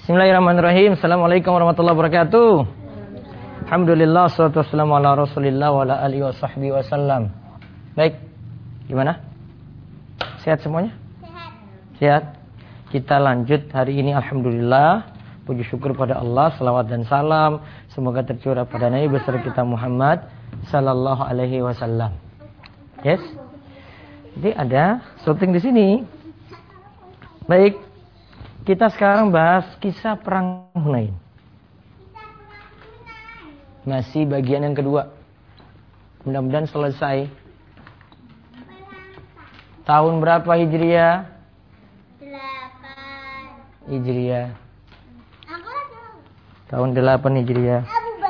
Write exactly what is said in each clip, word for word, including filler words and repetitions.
Bismillahirrahmanirrahim. Assalamualaikum warahmatullahi wabarakatuh. Alhamdulillah, wassalatu wassalamu ala rasulillah wa ala alihi wa sahbihi wasallam. Baik, gimana? Sehat semuanya? Sehat. Sehat. Kita lanjut hari ini, alhamdulillah. Puji syukur pada Allah, salawat dan salam semoga tercurah pada Nabi besar kita Muhammad sallallahu alaihi wasallam. Yes? Jadi ada syuting di sini. Baik. Kita sekarang bahas kisah perang Hunain. Masih bagian yang kedua. Mudah-mudahan selesai. Tahun berapa Hijriah? Delapan. Hijriah. Tahun delapan Hijriah.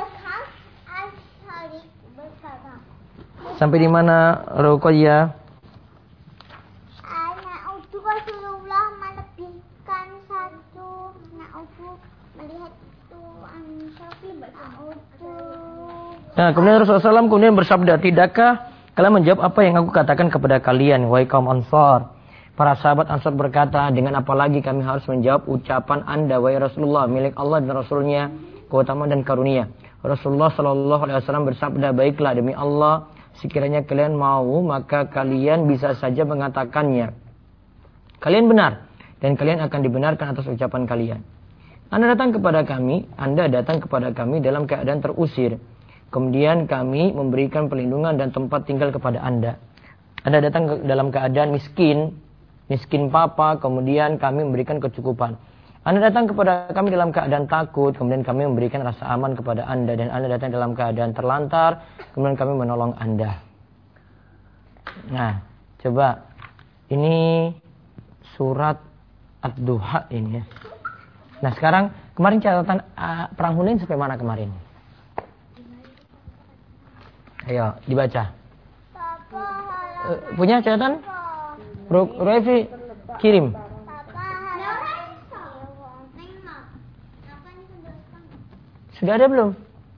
Sampai di mana Ruqayyah? Nah, kemudian Rasulullah shallallahu alaihi wasallam kemudian bersabda, tidakkah kalian menjawab apa yang aku katakan kepada kalian, wahai kaum Ansar? Para sahabat Ansar berkata, dengan apa lagi kami harus menjawab ucapan anda, wahai Rasulullah, milik Allah dan Rasulnya, keutamaan dan karunia. Rasulullah shallallahu alaihi wasallam bersabda, baiklah demi Allah, sekiranya kalian mau, maka kalian bisa saja mengatakannya. Kalian benar, dan kalian akan dibenarkan atas ucapan kalian. Anda datang kepada kami, Anda datang kepada kami dalam keadaan terusir. Kemudian kami memberikan perlindungan dan tempat tinggal kepada Anda. Anda datang ke dalam keadaan miskin, miskin papa, kemudian kami memberikan kecukupan. Anda datang kepada kami dalam keadaan takut, kemudian kami memberikan rasa aman kepada Anda. Dan Anda datang dalam keadaan terlantar, kemudian kami menolong Anda. Nah, coba. Ini surat Ad-Duha ini ya. Nah sekarang, kemarin catatan uh, perang Hunain sampai mana kemarin? Ayo, dibaca. Uh, punya catatan? Revi, kirim. Sudah ada belum?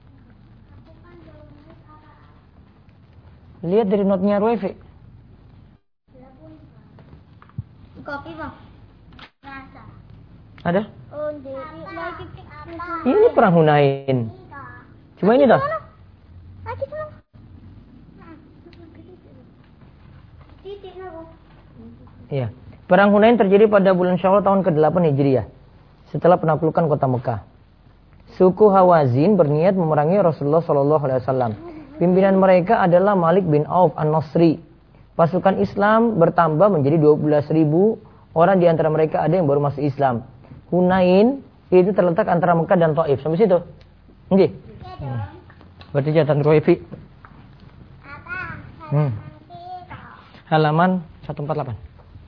Lihat dari notnya Revi. Kopi bang. Ada? Ini perang Hunain. Cuma ini dah. Iya. Perang Hunain terjadi pada bulan Syawal tahun kedelapan Hijriah. Setelah penaklukan kota Mekah. Suku Hawazin berniat memerangi Rasulullah shallallahu alaihi wasallam. Pimpinan mereka adalah Malik bin Auf An-Nasri. Pasukan Islam bertambah menjadi dua belas ribu orang, di antara mereka ada yang baru masuk Islam. Hunain itu terletak antara Mekah dan Taif. Sampai situ? Nggih. Hmm. Berarti catatan Ruefi. Hmm. Halaman seratus empat puluh delapan.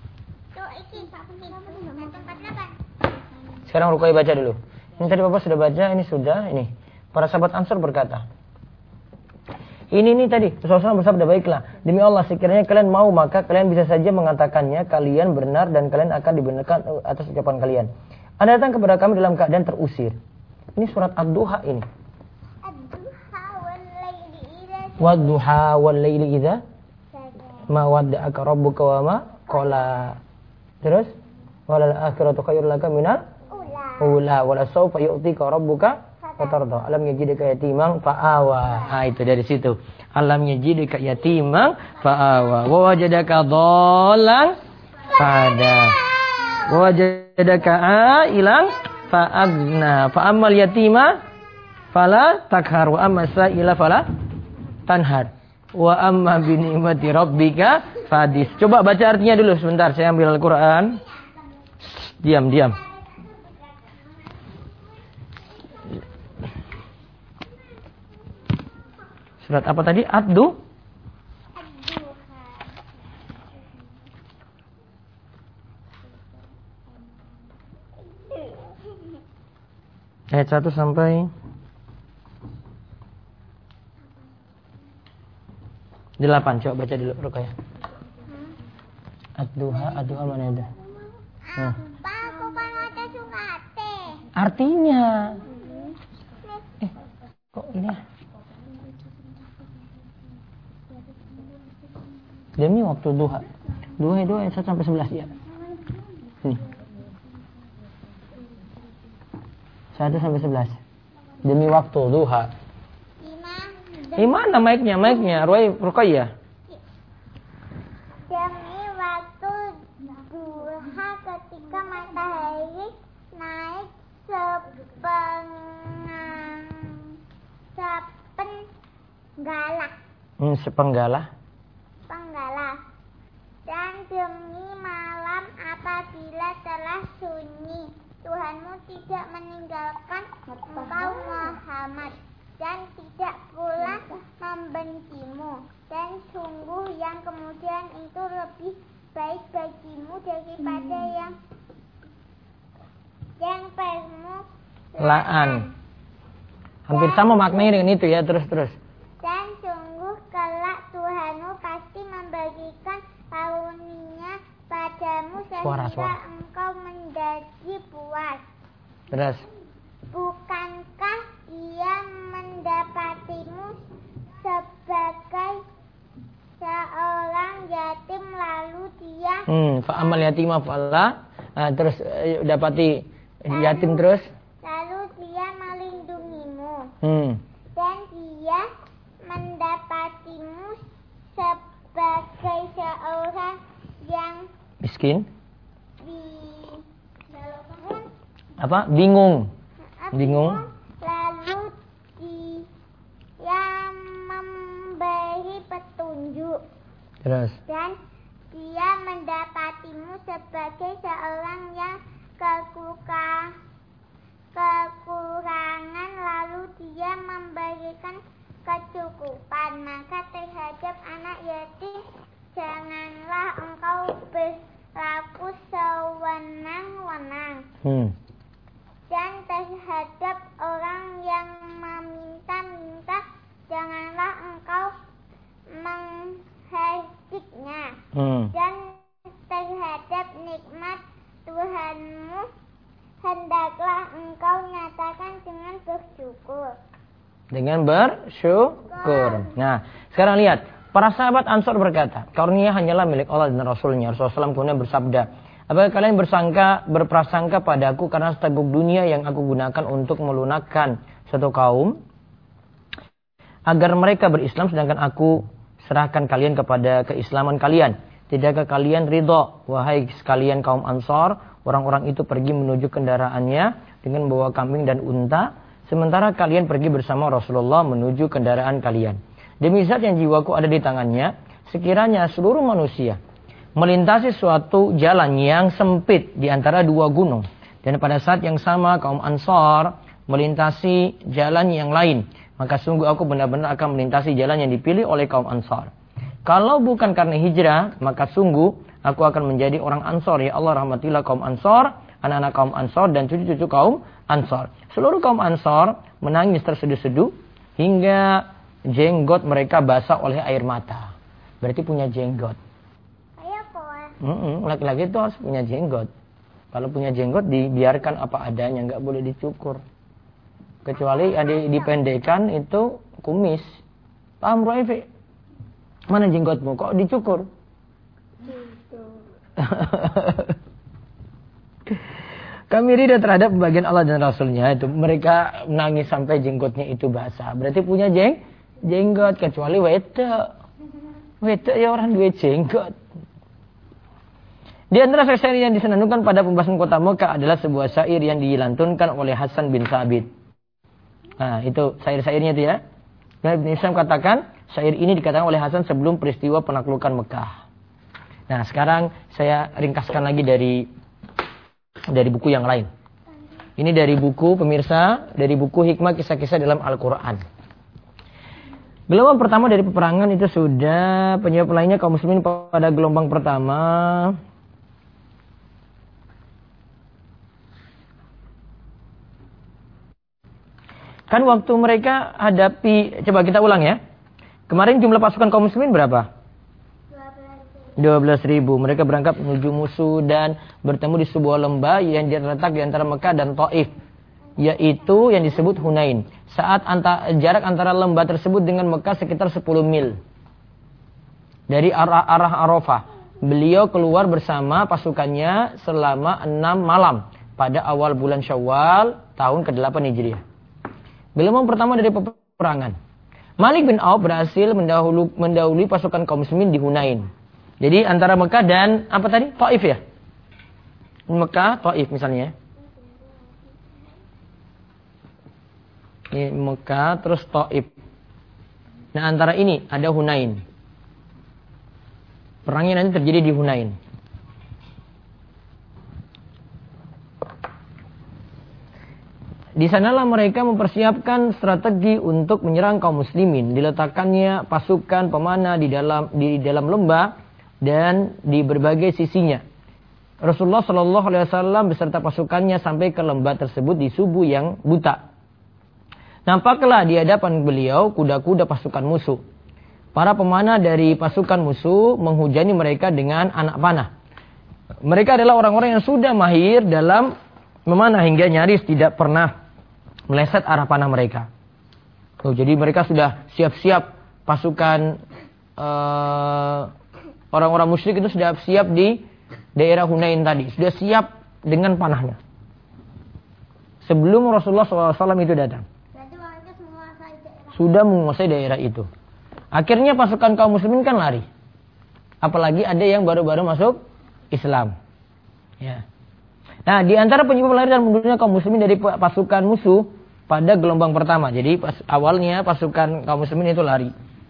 Sekarang Ruqayyah baca dulu. Ini tadi Bapak sudah baca, ini sudah, ini. Para sahabat Ansar berkata. Ini ini tadi, Rasulullah bersabda, baiklah, demi Allah sekiranya kalian mau, maka kalian bisa saja mengatakannya, kalian benar dan kalian akan dibenarkan atas ucapan kalian. Anda datang kepada kami dalam keadaan terusir. Ini surat Ad-Duha ini. Wad-duha wal-laili idza ma wadda'aka rabbuka wa ma qala. Terus walal akhiratu khairul laka minal ula wala sawfa yu'tika rabbuka fatarda. Alam yajidka yatiman fa'awa. Ah itu dari situ. Alam yajidka yatiman fa'awa wa wajadaka dhallan fahada. Wa wajadaka ailan fa'agna. Fa ammal yatima fala takhar wa amma sa'ila fala tanhar. Wa amma bi ni'mati rabbika fadis. Coba baca artinya dulu sebentar, saya ambil Al-Qur'an. Diam, diam. Surat apa tadi? Ad-Du? Ayat satu sampai delapan. Coba baca dulu Ruqayyah. Ad-Duha, Ad-Duha mana ada? Nah. Artinya. Eh, kok ini ya? Demi waktu duha. Duha itu ayat satu sampai sebelas ya. Ini. satu sampai sebelas. Demi waktu duha. Lima. Gimana mic-nya? Mic-nya Ruai Ruqayyah. Demi waktu duha ketika matahari naik sepengang sepenggalah. Hmm, sepenggalah. Penggalah. Dan demi malam apabila telah sunyi, Tuhanmu tidak meninggalkan engkau Muhammad dan tidak pula membencimu. Dan sungguh yang kemudian itu lebih baik bagimu daripada yang yang permulaan. Hampir sama maknanya dengan itu ya, terus-terus. Dan sungguh kelak Tuhanmu pasti memberikan karunia padamu sehingga Suara, suara. engkau menjadi puas. Terus. Bukankah ia mendapatimu sebagai seorang yatim lalu dia Hmm, fa'amal yatimah fa'ala. Nah, terus eh, dapati yatim terus. lalu dia melindungimu. Hmm. Dan dia mendapatimu sebagai seorang yang Miskin. di Apa? Bingung. Bingung. Lalu dia memberi petunjuk. Terus. Dan dia mendapatimu sebagai seorang yang kekuka, kekurangan lalu dia memberikan kecukupan. Maka terhadap anak yatim janganlah engkau berlaku sewenang-wenang. Hmm. Dan terhadap orang yang meminta-minta janganlah engkau mengherdiknya. Hmm. Dan terhadap nikmat Tuhanmu hendaklah engkau nyatakan dengan bersyukur. Dengan bersyukur. Nah, sekarang lihat. Para sahabat Ansor berkata, karunia hanyalah milik Allah dan Rasulnya. Rasulullah shallallahu alaihi wasallam kemudian bersabda, apakah kalian bersangka, berprasangka padaku karena seteguk dunia yang aku gunakan untuk melunakkan suatu kaum, agar mereka berislam sedangkan aku serahkan kalian kepada keislaman kalian. Tidakkah kalian ridho, wahai sekalian kaum Ansor, orang-orang itu pergi menuju kendaraannya dengan membawa kambing dan unta, sementara kalian pergi bersama Rasulullah menuju kendaraan kalian. Demi zat yang jiwaku ada di tangannya, sekiranya seluruh manusia melintasi suatu jalan yang sempit di antara dua gunung, dan pada saat yang sama kaum Ansor melintasi jalan yang lain, maka sungguh aku benar-benar akan melintasi jalan yang dipilih oleh kaum Ansor. Kalau bukan karena hijrah, maka sungguh aku akan menjadi orang Ansor. Ya Allah, rahmatilah kaum Ansor, anak-anak kaum Ansor dan cucu-cucu kaum Ansor. Seluruh kaum Ansor menangis terseduh-seduh hingga jenggot mereka basah oleh air mata. Berarti punya jenggot. Ayo poa. Mm-mm, laki-laki itu harus punya jenggot. Kalau punya jenggot dibiarkan apa adanya, nggak boleh dicukur. Kecuali ada dipendekan itu kumis. Paham Ruaifi? Mana jenggotmu? Kok dicukur? Kami ridho terhadap bagian Allah dan Rasulnya itu. Mereka menangis sampai jenggotnya itu basah. Berarti punya jeng jenggot. Kecuali wedok. Wedok ya orang duwe jenggot. Di antara syair yang disenandungkan pada pembahasan kota Mekah adalah sebuah syair yang dilantunkan oleh Hasan bin Sabit. Nah itu syair-syairnya itu ya. Ibn Hisham katakan syair ini dikatakan oleh Hasan sebelum peristiwa penaklukan Mekah. Nah sekarang saya ringkaskan lagi dari dari buku yang lain. Ini dari buku pemirsa, dari buku Hikmah Kisah-Kisah dalam Al-Quran. Gelombang pertama dari peperangan itu sudah, penyebab lainnya kaum muslimin pada gelombang pertama. Kan waktu mereka hadapi, coba kita ulang ya. Kemarin jumlah pasukan kaum muslimin berapa? dua belas ribu. Mereka berangkat menuju musuh dan bertemu di sebuah lembah yang terletak di antara Mekah dan Taif, yaitu yang disebut Hunain. Saat anta, jarak antara lembah tersebut dengan Mekah sekitar sepuluh mil. Dari arah, arah Arafah, beliau keluar bersama pasukannya selama enam malam pada awal bulan Syawal tahun kedelapan Hijriah. Gelombang pertama dari peperangan. Malik bin Auf berhasil mendahulu, mendahului pasukan kaum muslimin di Hunain. Jadi antara Mekah dan apa tadi? Taif ya? Mekah, Taif misalnya. Ini Mekah terus Taif. Nah antara ini ada Hunain. Perangnya nanti terjadi di Hunain. Di sanalah mereka mempersiapkan strategi untuk menyerang kaum muslimin. Diletakkannya pasukan pemanah di dalam di dalam lembah dan di berbagai sisinya. Rasulullah Shallallahu Alaihi Wasallam beserta pasukannya sampai ke lembah tersebut di subuh yang buta. Nampaklah di hadapan beliau kuda-kuda pasukan musuh. Para pemanah dari pasukan musuh menghujani mereka dengan anak panah. Mereka adalah orang-orang yang sudah mahir dalam memanah hingga nyaris tidak pernah meleset arah panah mereka. Oh, jadi mereka sudah siap-siap pasukan uh, orang-orang musyrik itu sudah siap di daerah Hunain tadi. Sudah siap dengan panahnya. Sebelum Rasulullah shallallahu alaihi wasallam itu datang. Sudah menguasai daerah itu. Akhirnya pasukan kaum muslimin kan lari. Apalagi ada yang baru-baru masuk Islam. Ya. Nah, di antara penyebab lari dan mundurnya kaum muslimin dari pasukan musuh pada gelombang pertama. Jadi pas, awalnya pasukan kaum muslimin itu lari.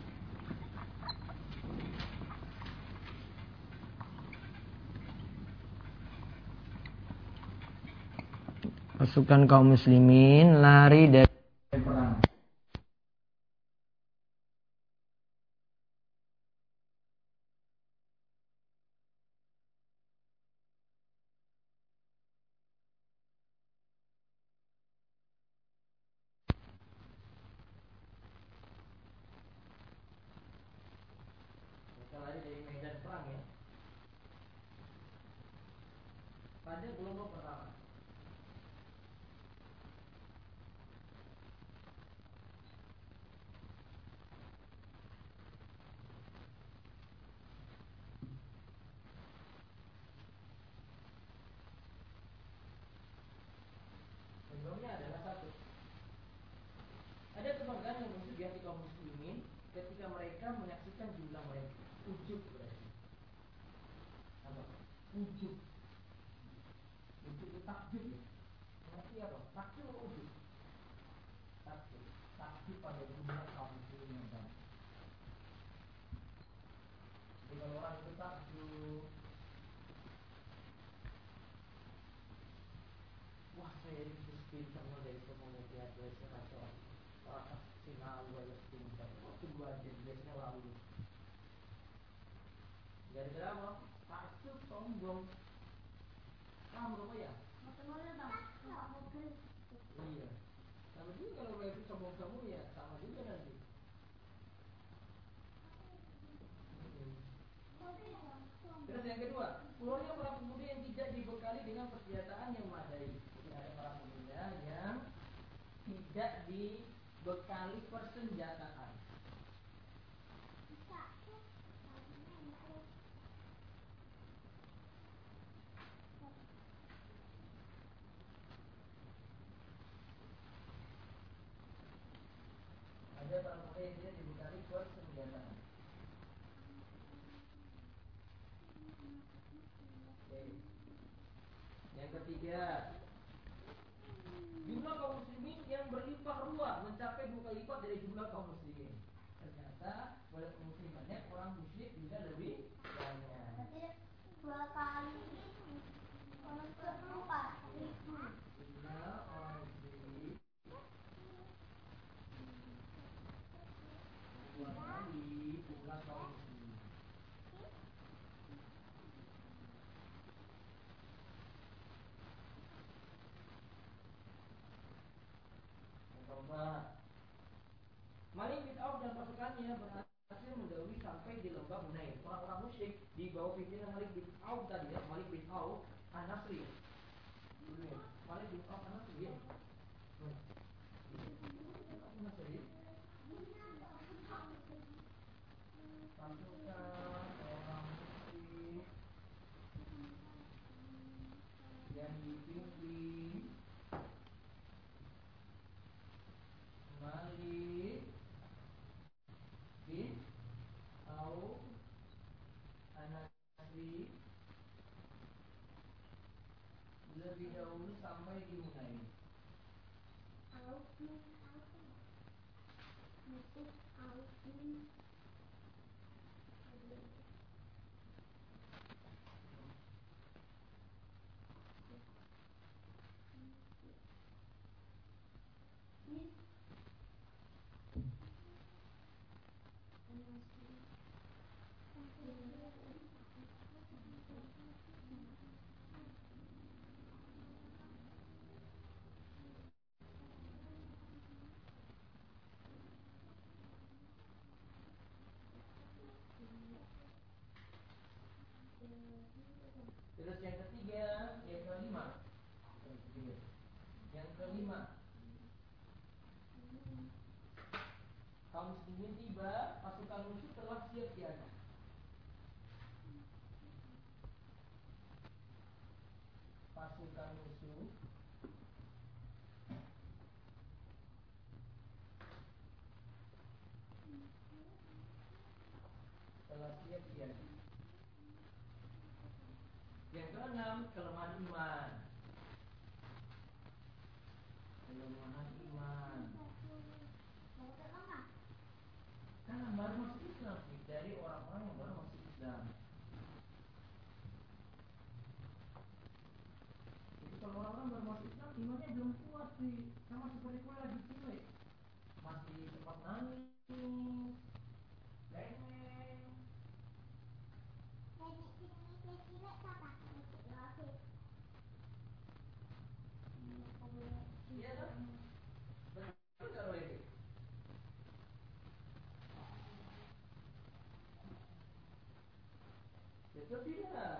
Pasukan kaum muslimin lari dari perang. Pada gelombang pertama. Sebelumnya adalah satu. Ada kebanggaan yang muncul di hati kaum muslimin ketika mereka menyaksikan jumlah mereka. Ujub berarti. Apa? Ujub. Ujub itu takjub ya. Berarti apa? Takjub atau ujub? Takjub. Takjub pada jumlah kaum muslimin yang banyak. Jadi kalau orang itu takjub, wah saya ini pintar dari komunitas biasa kacau. Orang final banyak pintar. Waktu dua jam biasanya lalu. Gara-gara apa? Takjub, sombong. Kamu apa ya? Iya. Sama juga kalau mereka sombong kamu ya sama juga nanti. Terus yang kedua, keluarnya para pemuda yang tidak dibekali dengan persenjataan yang memadai. Jadi ada para pemuda yang tidak dibekali persenjataan. Ada para pemuda yang tidak dibekali persenjataan. Oke. Yang ketiga, jumlah kaum muslimin yang berlimpah ruah mencapai dua kali lipat dari jumlah kaum muslimin. Ternyata walaupun muslim banyak, orang musyrik juga lebih banyak. Dua kali kalau keempat ribu. Jumlah orang muslim dua kali jumlah kaum muslimin. Yang keempat, Malik bin Auf dan pasukannya berhasil mendahului sampai di lembah Hunain. Orang-orang musyrik di bawah pimpinan Malik bin Auf tadi ya, Malik bin Auf An-Nasri. Malik bin Auf An-Nasri ya. An-Nasri. Pasukan orang musyrik yang di Yufri, Malik, bin, Au, Anasri, lebih dahulu sampai di Hunain. Auf bin Auf. Yusuf Auf bin. Terus yang ketiga, yang kelima, yang kelima, kaum muslimin tiba, pasukan musuh telah siap siaga. Pasukan musuh telah siap siaga. Yang keenam, kelemahan iman. Kelemahan iman. Karena baru masuk Islam sih, dari orang-orang yang baru masuk Islam. Jadi kalau orang-orang baru masuk Islam, imannya belum kuat sih. Sama seperti gue lagi cilik, masih sempat nangis, rengeng. Iya kan? Betul nggak Roy? Betul tidak?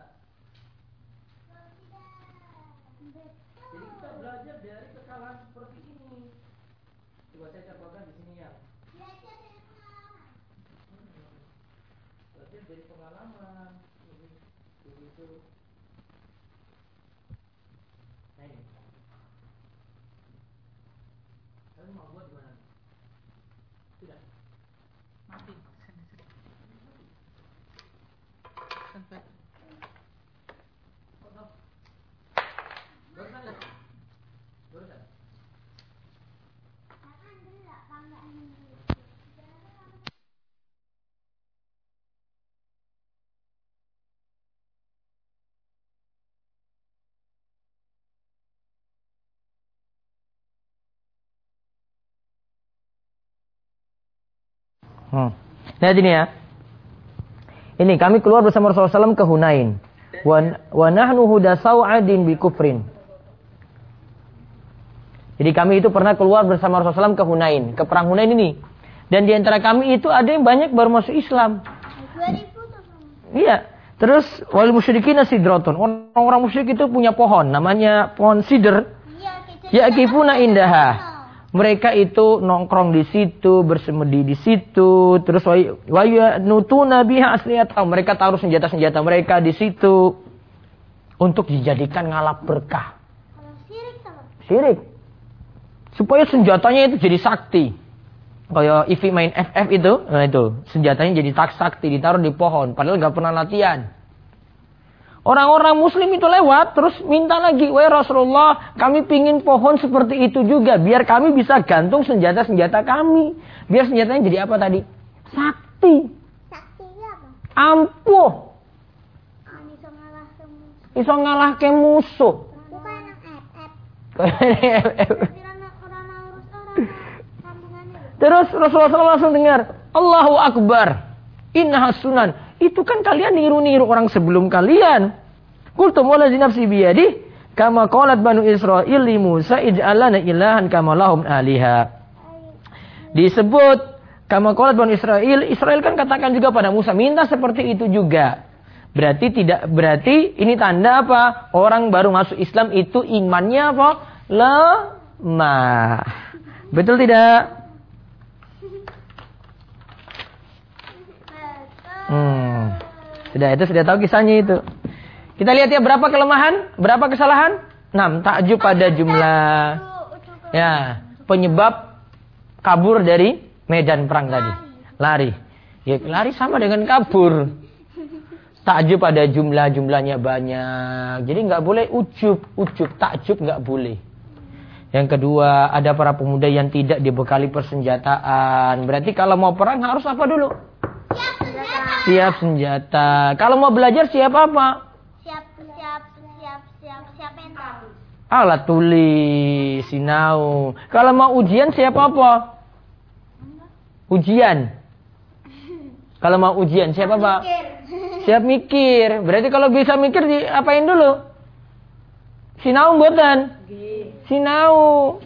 Jadi kita belajar dari kekalahan seperti ini. Coba saya contohkan di sini ya. Belajar dari pengalaman. Belajar dari pengalaman. Begitu. Nah ini. Kalian mau buat gimana? Tidak. Mati. Sampai. Barusan ya? Barusan. Akan dulu bangga ini. Hmm. Lihat ini ya. Ini kami keluar bersama Rasulullah shallallahu alaihi wasallam ke Hunain. Wa wa nahnu hudasau adin bi kufrin. Jadi kami itu pernah keluar bersama Rasulullah shallallahu alaihi wasallam ke Hunain, ke perang Hunain ini. Dan di antara kami itu ada yang banyak baru masuk Islam. dua ribu tuh. Iya. Terus wal musyrikin sidratun. Orang-orang musyrik itu punya pohon namanya pohon sidr. Iya, kita. Ya kifuna indaha. Mereka itu nongkrong di situ, bersemedi di situ, terus waya nutuna biha asliyatahum. Mereka taruh senjata-senjata mereka di situ untuk dijadikan ngalap berkah. Kalau sirik kalau. Syirik. Supaya senjatanya itu jadi sakti. Kayak Ivi main F F itu, nah itu senjatanya jadi tak sakti, ditaruh di pohon, padahal nggak pernah latihan. Orang-orang muslim itu lewat, terus minta lagi, wahai Rasulullah, kami pingin pohon seperti itu juga, biar kami bisa gantung senjata-senjata kami. Biar senjatanya jadi apa tadi? Sakti. Saktinya apa? Ampuh. Ini bisa ngalah ke musuh. Iso ngalah ke musuh. Bukan anak F F. Orang orang urus orang sambungannya. Terus Rasulullah shallallahu alaihi wasallam langsung dengar, Allahu Akbar. Innaha sunan. Itu kan kalian niru-niru orang sebelum kalian. Qultum wallazi nafsi biyadihi kama qalat banu Israil li Musa ij'alna ilahan kama lahum aliha. Disebut kama qalat banu Israil, Israel kan katakan juga pada Musa, minta seperti itu juga. Berarti tidak berarti ini tanda apa? Orang baru masuk Islam itu imannya apa? Lemah. Betul tidak? Hmm. Sudah itu sudah tahu kisahnya itu. Kita lihat ya berapa kelemahan, berapa kesalahan? Enam, takjub pada jumlah. Ya, penyebab kabur dari medan perang tadi. Lari. Ya, lari sama dengan kabur. Takjub pada jumlah-jumlahnya banyak. Jadi nggak boleh ujub. Ujub, takjub nggak boleh. Yang kedua, ada para pemuda yang tidak dibekali persenjataan. Berarti kalau mau perang harus apa dulu? Siap senjata. Siap senjata. Kalau mau belajar siap apa? Siap, siap, siap, siap, siap mental. Alat tulis, sinau. Kalau mau ujian siap apa? Ujian. Kalau mau ujian siap apa? Mikir. Siap mikir. Berarti kalau bisa mikir diapain dulu? Sinau mboten? Sinau.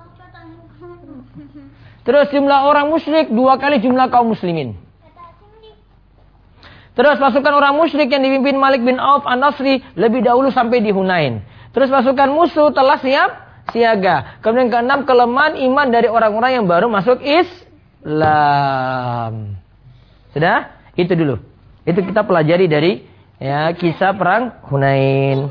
Terus jumlah orang musyrik dua kali jumlah kaum muslimin. Terus pasukan orang musyrik yang dipimpin Malik bin Auf An-Nasri lebih dahulu sampai di Hunain. Terus pasukan musuh telah siap siaga. Kemudian keenam, kelemahan iman dari orang-orang yang baru masuk Islam. Sudah? Itu dulu. Itu kita pelajari dari ya kisah perang Hunain.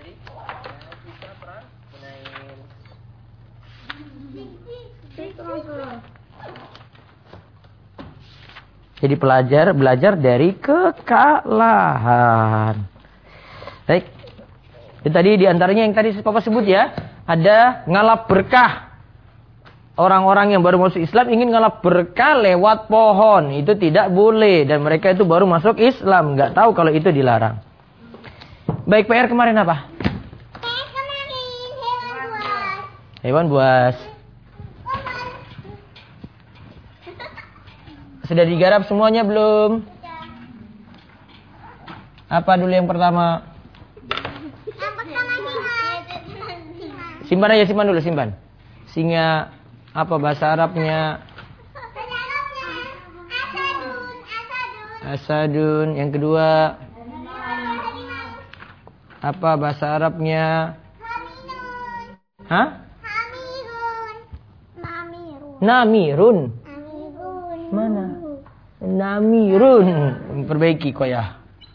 Jadi pelajar belajar dari kekalahan. Baik. Itu tadi diantaranya yang tadi Papa sebut ya, ada ngalap berkah. Orang-orang yang baru masuk Islam ingin ngalap berkah lewat pohon, itu tidak boleh dan mereka itu baru masuk Islam, nggak tahu kalau itu dilarang. Baik, P R kemarin apa? P R kemarin hewan buas. Hewan buas. Sudah digarap semuanya belum? Apa dulu yang pertama? Yang pertama singa. Simpan aja, simpan dulu, simpan. Singa, apa bahasa Arabnya? Bahasa Arabnya asadun, asadun. Asadun. Yang kedua, apa bahasa Arabnya? Haminun. Hah? Hamirun. Namirun. Namirun. Namirun. Mana? Namirun. Perbaiki kok ya.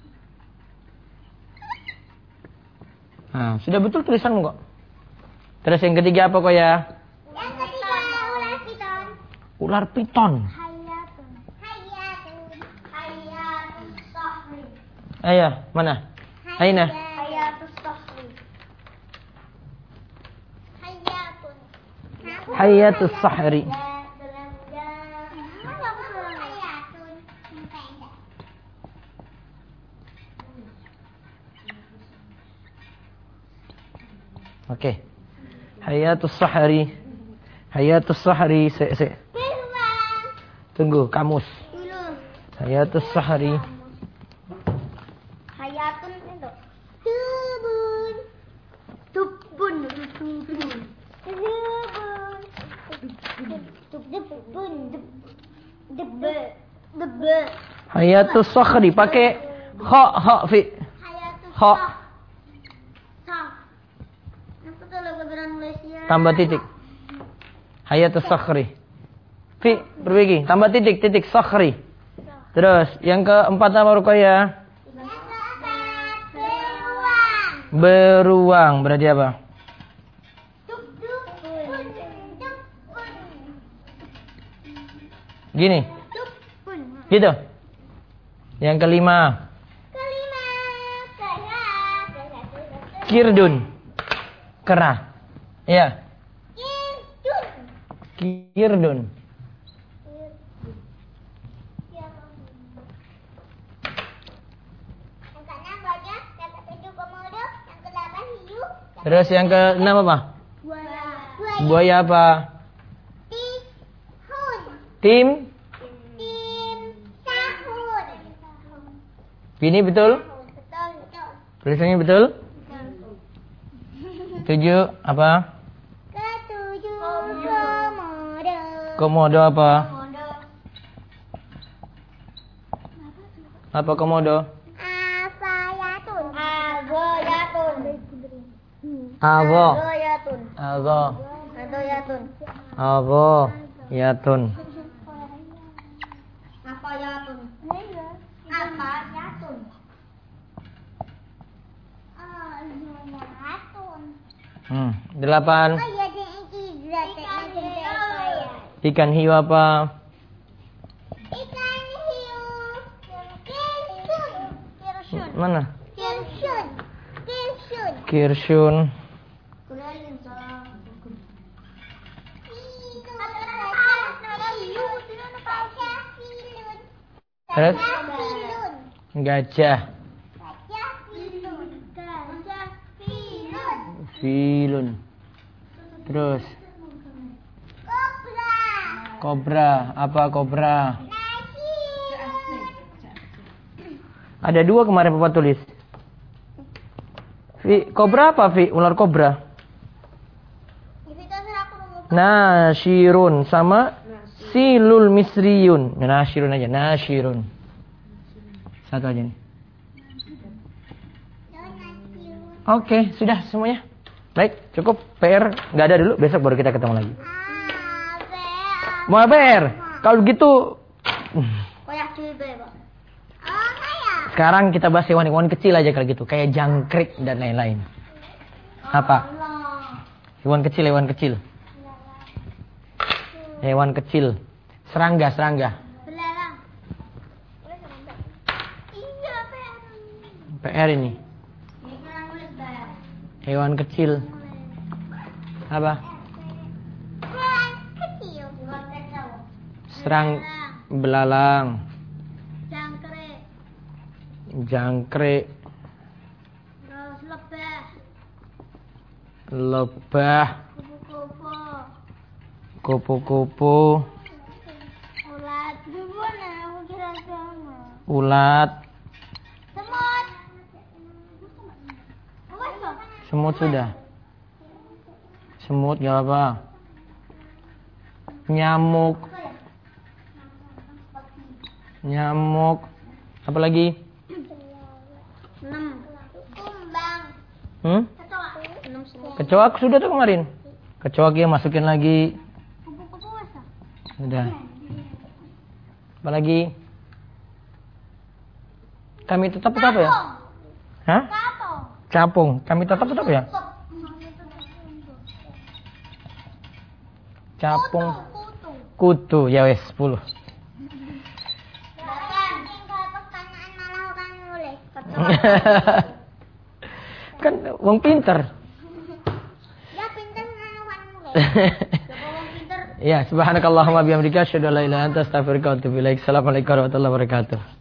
Nah, sudah betul tulisanmu kok. Terus yang ketiga apa kok ya? Yang ketiga ular piton. Ular piton. Hayatun. Hayatun. Hayatun sahri. Ayo, mana? Aina. Hayatun sahri. Hayatun. Hayatus sahri. Oke. Okay. Hayatus sahri. Hayatus sahri. Se se. Tunggu, kamus. Dulu. Hayatus sahri. Hayatun itu. Tubun. Tubun. Tubun. Tubun. Tubun. Debe. Debe. Hayatus sahri pakai kha kha fi. Hayatus Kha. Tambah titik. Hayatus sakhri. Fi, berbagi. Tambah titik, titik sakhri. Terus, yang keempat apa Ruqayyah? Beruang. Beruang. Berarti apa? Gini. Gitu. Yang kelima. Kelima. Kera. Kirdun. Kera. Iya. Kirdun. Kirdun. Yang keenam gajah, yang ketujuh komodo, yang kedelapan hiu. Terus yang keenam apa? Buaya. Buaya apa? Tihun. Tim. Tim sahun. Ini betul? Betul, betul. Tulisannya betul? Tujuh apa? Ketujuh komodo. Komodo apa? Komodo. Apa komodo? Afayatun. Agoyatun. Avo. Agoyatun. Ago. Agoyatun. Avo. Yatun. Afayatun. Afayatun. Agoyatun. Hmm. Delapan. Oh iya, ada yang tiga. Ikan hiu. Ikan hiu apa? Ikan hiu. Kirsun. Kirsun. Mana? Kirsun. Kirsun. Kirsun. Terus? Gajah. Filun. Terus? Kobra. Kobra. Apa kobra? Ada dua kemarin Papa tulis. Vi, kobra apa Vi? Ular kobra. Nashirun sama silul misriyun. Nashirun aja. Nashirun. Satu aja nih. Oke, sudah semuanya. Baik, cukup. P R nggak ada dulu. Besok baru kita ketemu lagi. Mau P R? Kalau gitu. Sekarang kita bahas hewan-hewan kecil aja kalau gitu. Kayak jangkrik dan lain-lain. Apa? Hewan kecil, hewan kecil. Hewan kecil. Serangga, serangga. P R ini. Hewan kecil. Apa? Serang, belalang. Jangkrik. Lebah. Kupu-kupu. Ulat. Ulat. Semut. Semut sudah. Semut gak apa. Nyamuk. Nyamuk. Apa lagi? enam. Kumbang. Hmm? Kecoa. enam semua. Kecoa sudah tuh kemarin. Kecoa dia masukin lagi. Kupu-kupu masa? Sudah. Apa lagi? Kami tetap apa ya? Hah? Kapau. Capung. Kami tetap tetap ya? Capung. Kutu. Kutu. Ya wes, sepuluh. Bahkan tinggal pertanyaan malah orang nulis. Kan wong pinter. Ya pintar orang nulis. Coba wong pintar. Ya, subhanakallahumma bihamdika asyhadu an la ilaha illa anta astaghfiruka wa atubu ilaik. Assalamualaikum warahmatullahi wabarakatuh.